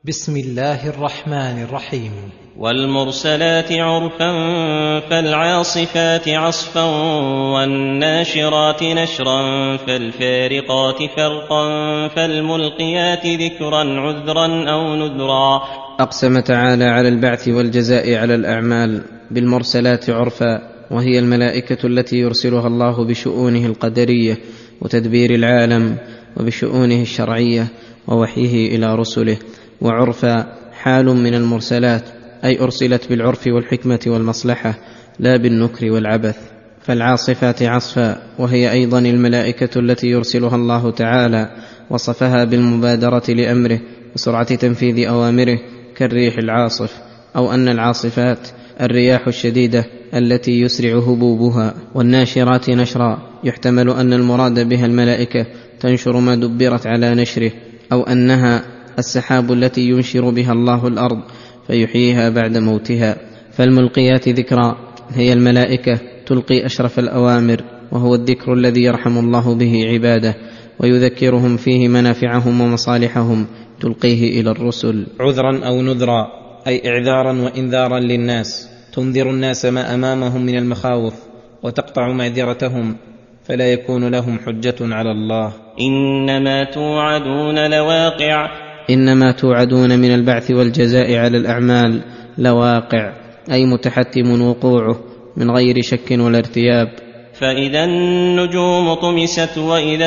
بسم الله الرحمن الرحيم. والمرسلات عرفا فالعاصفات عصفا والناشرات نشرا فالفارقات فرقا فالملقيات ذكرا عذرا أو نذرا. أقسم تعالى على البعث والجزاء على الأعمال بالمرسلات عرفا، وهي الملائكة التي يرسلها الله بشؤونه القدرية وتدبير العالم وبشؤونه الشرعية ووحيه إلى رسله. وعرفا حال من المرسلات، أي أرسلت بالعرف والحكمة والمصلحة لا بالنكر والعبث. فالعاصفات عصفا، وهي أيضا الملائكة التي يرسلها الله تعالى، وصفها بالمبادرة لأمره وسرعة تنفيذ أوامره كالريح العاصف، أو أن العاصفات الرياح الشديدة التي يسرع هبوبها. والناشرات نشرا، يحتمل أن المراد بها الملائكة تنشر ما دبرت على نشره، أو أنها السحاب التي ينشر بها الله الأرض فيحييها بعد موتها. فالملقيات ذكرا، هي الملائكة تلقي أشرف الأوامر، وهو الذكر الذي يرحم الله به عباده ويذكرهم فيه منافعهم ومصالحهم، تلقيه إلى الرسل. عذرا أو نذرا، أي إعذارا وإنذارا للناس، تنذر الناس ما أمامهم من المخاوف وتقطع معذرتهم فلا يكون لهم حجة على الله. إنما توعدون لواقع، إنما توعدون من البعث والجزاء على الأعمال لواقع، أي متحتم وقوعه من غير شك ولا ارتياب. فإذا النجوم طمست وإذا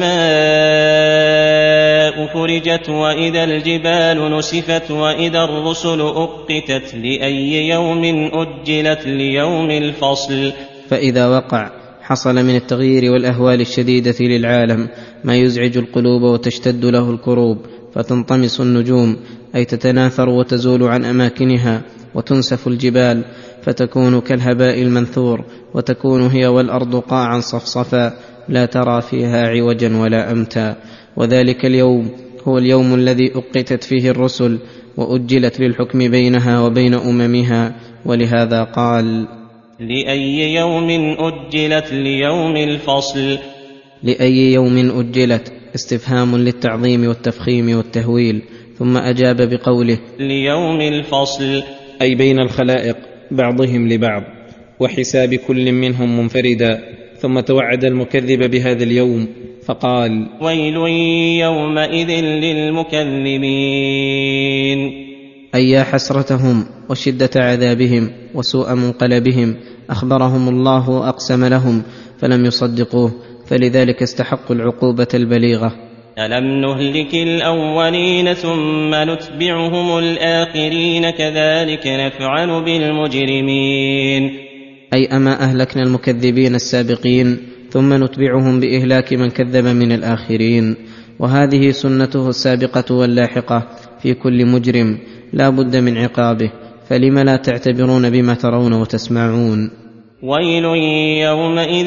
السماء فرجت وإذا الجبال نسفت وإذا الرسل أقتت لأي يوم أجلت ليوم الفصل. فإذا وقع حصل من التغيير والأهوال الشديدة للعالم ما يزعج القلوب وتشتد له الكروب، فتنطمس النجوم، أي تتناثر وتزول عن أماكنها، وتنسف الجبال فتكون كالهباء المنثور، وتكون هي والأرض قاعا صفصفا لا ترى فيها عوجا ولا أمتا. وذلك اليوم هو اليوم الذي أقتت فيه الرسل وأجلت للحكم بينها وبين أممها، ولهذا قال: لأي يوم أجلت ليوم الفصل. لأي يوم أجلت استفهام للتعظيم والتفخيم والتهويل، ثم أجاب بقوله: ليوم الفصل، أي بين الخلائق بعضهم لبعض وحساب كل منهم منفردا. ثم توعد المكذب بهذا اليوم فقال: ويل يومئذ للمكذبين، أي يا حسرتهم وشدة عذابهم وسوء منقلبهم. أخبرهم الله وأقسم لهم فلم يصدقوه، فلذلك استحقوا العقوبة البليغة. ألم نهلك الأولين ثم نتبعهم الآخرين كذلك نفعل بالمجرمين. أي أما أهلكنا المكذبين السابقين ثم نتبعهم بإهلاك من كذب من الآخرين. وهذه سنته السابقة واللاحقة في كل مجرم، لا بد من عقابه، فلم لا تعتبرون بما ترون وتسمعون. ويل يومئذ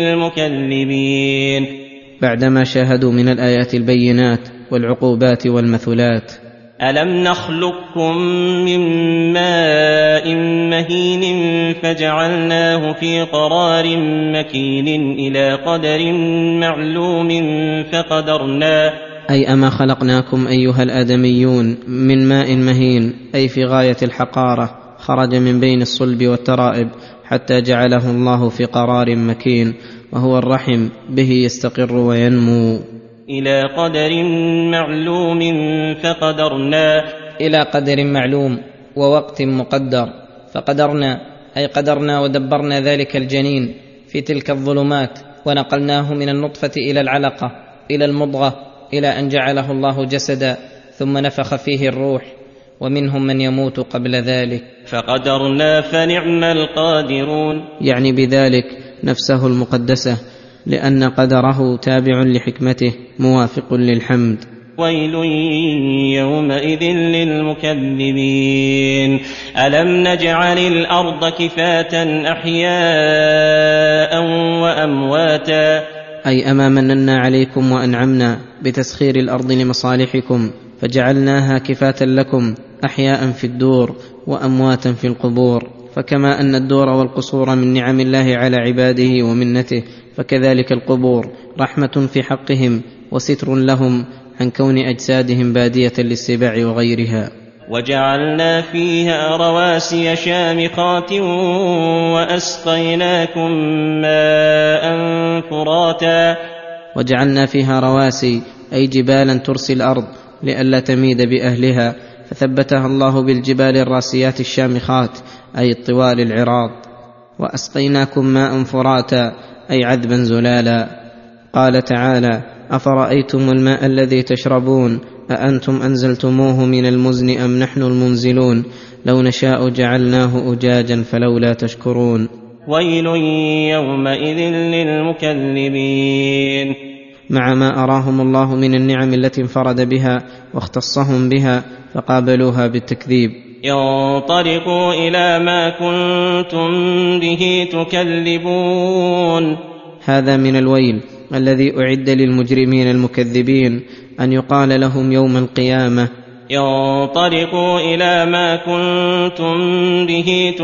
للمكذبين، بعدما شاهدوا من الآيات البينات والعقوبات والمثلات. ألم نخلقكم من ماء مهين فجعلناه في قرار مكين إلى قدر معلوم فقدرنا. أي أما خلقناكم أيها الآدميون من ماء مهين، أي في غاية الحقارة، خرج من بين الصلب والترائب حتى جعله الله في قرار مكين، وهو الرحم، به يستقر وينمو. إلى قدر معلوم فقدرنا، إلى قدر معلوم ووقت مقدر. فقدرنا أي قدرنا ودبرنا ذلك الجنين في تلك الظلمات، ونقلناه من النطفة إلى العلقة إلى المضغة، إلى أن جعله الله جسدا ثم نفخ فيه الروح، ومنهم من يموت قبل ذلك. فقدرنا فنعم القادرون، يعني بذلك نفسه المقدسة، لأن قدره تابع لحكمته موافق للحمد. ويل يومئذ للمكذبين. ألم نجعل الأرض كفاة أحياء وأمواتا، أي أما مننا عليكم وأنعمنا بتسخير الأرض لمصالحكم، فجعلناها كفاة لكم أحياء في الدور وأمواتا في القبور. فكما أن الدور والقصور من نعم الله على عباده ومنته، فكذلك القبور رحمة في حقهم وستر لهم عن كون أجسادهم بادية للسباع وغيرها. وجعلنا فيها رواسي شامخات وأسقيناكم ماء فراتا. وجعلنا فيها رواسي أي جبالا ترسي الأرض لئلا تميد بأهلها، فثبتها الله بالجبال الراسيات الشامخات أي الطوال العراض. وأسقيناكم ماء فراتا أي عذبا زلالا. قال تعالى: أفرأيتم الماء الذي تشربون أأنتم أنزلتموه من المزن أم نحن المنزلون لو نشاء جعلناه أجاجا فلولا تشكرون. ويل يومئذ للمكذبين. مع ما أراهم الله من النعم التي انفرد بها واختصهم بها فقابلوها بالتكذيب. ينطلقوا إلى ما كنتم به تكذبون. هذا من الويل الذي أعد للمجرمين المكذبين أن يقال لهم يوم القيامة: ينطلقوا إلى ما كنتم به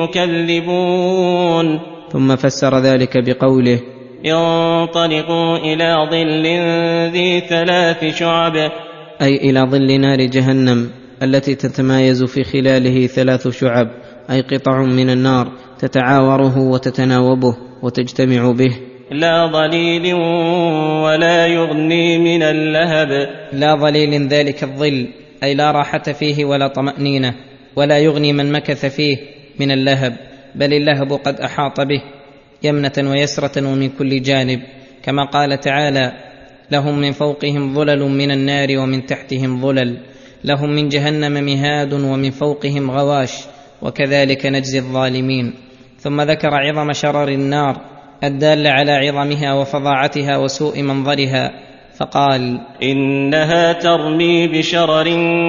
تكذبون. ثم فسر ذلك بقوله: ينطلقوا إلى ظل ذي 3 شعب، أي إلى ظل نار جهنم التي تتمايز في خلاله 3 شعب، أي قطع من النار تتعاوره وتتناوبه وتجتمع به. لا ظليل ولا يغني من اللهب. لا ظليل ذلك الظل أي لا راحة فيه ولا طمأنينة، ولا يغني من مكث فيه من اللهب، بل اللهب قد أحاط به يمنة ويسرة ومن كل جانب، كما قال تعالى: لهم من فوقهم ظلل من النار ومن تحتهم ظلل، لهم من جهنم مهاد ومن فوقهم غواش، وكذلك نجزي الظالمين. ثم ذكر عظم شرر النار الدال على عظمها وفظاعتها وسوء منظرها، فقال: إنها ترمي بشرر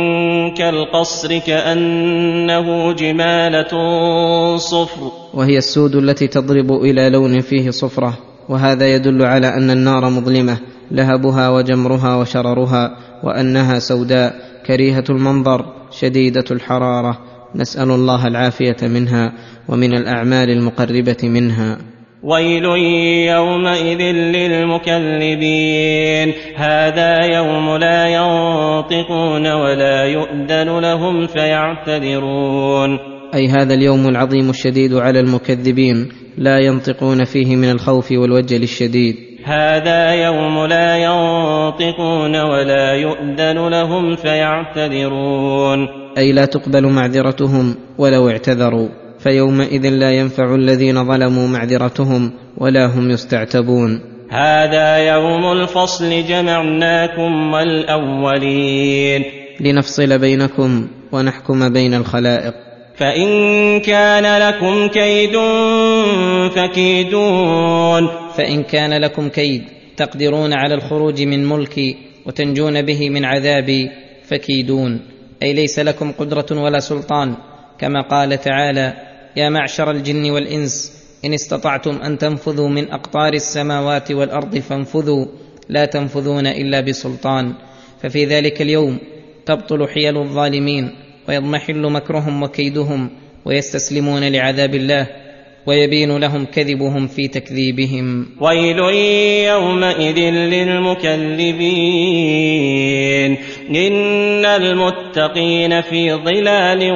كالقصر كأنه جمالة صفر. وهي السود التي تضرب إلى لون فيه صفرة، وهذا يدل على أن النار مظلمة لهبها وجمرها وشررها، وأنها سوداء كريهة المنظر شديدة الحرارة، نسأل الله العافية منها ومن الأعمال المقربة منها. ويل يومئذ للمكذبين. هذا يوم لا ينطقون ولا يؤذن لهم فيعتذرون. أي هذا اليوم العظيم الشديد على المكذبين، لا ينطقون فيه من الخوف والوجل الشديد. هذا يوم لا ينطقون ولا يؤذن لهم فيعتذرون. أي لا تقبل معذرتهم ولو اعتذروا، فيومئذ لا ينفع الذين ظلموا معذرتهم ولا هم يستعتبون. هذا يوم الفصل جمعناكم والأولين، لنفصل بينكم ونحكم بين الخلائق. فإن كان لكم كيد فكيدون. فإن كان لكم كيد تقدرون على الخروج من ملكي وتنجون به من عذابي فكيدون، أي ليس لكم قدرة ولا سلطان، كما قال تعالى: يا معشر الجن والإنس إن استطعتم أن تنفذوا من أقطار السماوات والأرض فانفذوا لا تنفذون إلا بسلطان. ففي ذلك اليوم تبطل حيل الظالمين ويضمحل مكرهم وكيدهم ويستسلمون لعذاب الله، ويبين لهم كذبهم في تكذيبهم. ويل يومئذ للمكذبين. إن المتقين في ظلال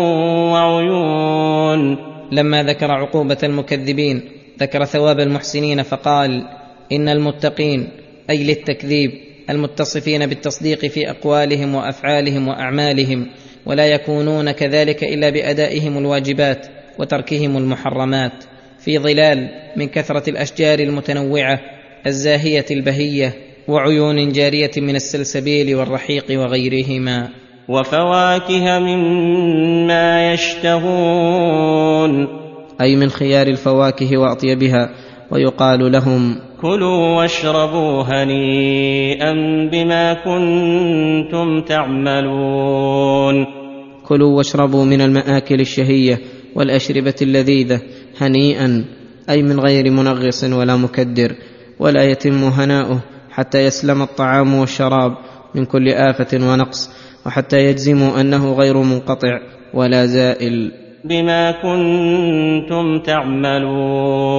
وعيون. لما ذكر عقوبة المكذبين ذكر ثواب المحسنين، فقال: إن المتقين أي للتكذيب المتصفين بالتصديق في أقوالهم وأفعالهم وأعمالهم، ولا يكونون كذلك إلا بأدائهم الواجبات وتركهم المحرمات، في ظلال من كثرة الأشجار المتنوعة الزاهية البهية، وعيون جارية من السلسبيل والرحيق وغيرهما، وفواكه مما يشتهون. أي من خيار الفواكه وأطيبها. ويقال لهم: كلوا واشربوا هنيئا بما كنتم تعملون. كلوا واشربوا من المآكل الشهية والأشربة اللذيذة هنيئا، أي من غير منغص ولا مكدر، ولا يتم هناؤه حتى يسلم الطعام والشراب من كل آفة ونقص، وحتى يجزموا أنه غير منقطع ولا زائل. بما كنتم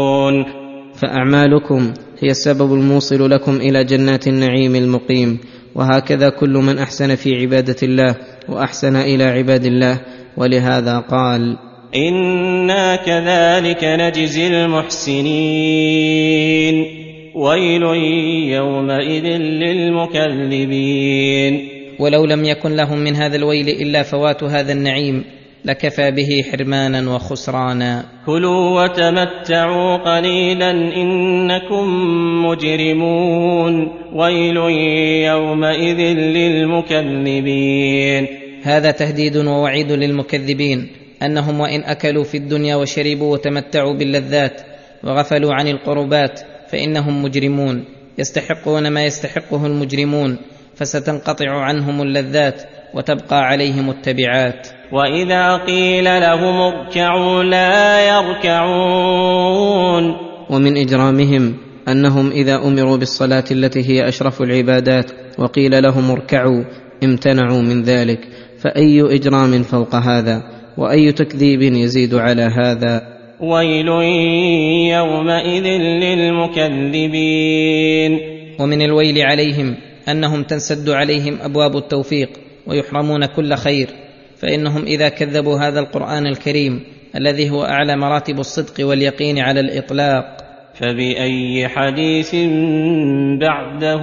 تعملون. فأعمالكم هي السبب الموصل لكم إلى جنات النعيم المقيم، وهكذا كل من احسن في عباده الله واحسن الى عباد الله. ولهذا قال: إنا كذلك نجزي المحسنين ويل يومئذ للمكذبين. ولو لم يكن لهم من هذا الويل إلا فوات هذا النعيم لكفى به حرمانا وخسرانا. كلوا وتمتعوا قليلا إنكم مجرمون ويل يومئذ للمكذبين. هذا تهديد ووعيد للمكذبين أنهم وإن أكلوا في الدنيا وشربوا وتمتعوا باللذات وغفلوا عن القربات فإنهم مجرمون، يستحقون ما يستحقه المجرمون، فستنقطع عنهم اللذات وتبقى عليهم التبعات. وإذا قيل لهم اركعوا لا يركعون. ومن إجرامهم أنهم إذا أمروا بالصلاة التي هي أشرف العبادات وقيل لهم اركعوا امتنعوا من ذلك، فأي إجرام فوق هذا، وأي تكذيب يزيد على هذا. ويل يومئذ للمكذبين. ومن الويل عليهم أنهم تنسد عليهم أبواب التوفيق ويحرمون كل خير، فإنهم إذا كذبوا هذا القرآن الكريم الذي هو أعلى مراتب الصدق واليقين على الإطلاق، فبأي حديث بعده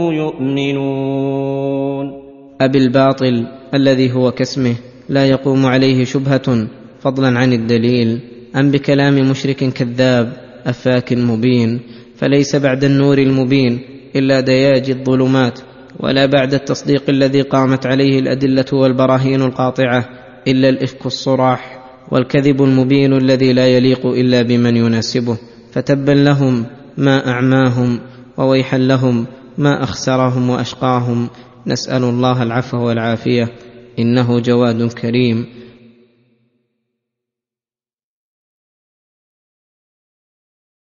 يؤمنون. أبي الباطل الذي هو كاسمه لا يقوم عليه شبهة فضلا عن الدليل، أم بكلام مشرك كذاب أفاك مبين، فليس بعد النور المبين إلا دياجي الظلمات، ولا بعد التصديق الذي قامت عليه الأدلة والبراهين القاطعة إلا الإفك الصراح والكذب المبين الذي لا يليق إلا بمن يناسبه. فتبا لهم ما أعماهم، وويحا لهم ما أخسرهم وأشقاهم. نسأل الله العفو والعافية، إنه جواد كريم.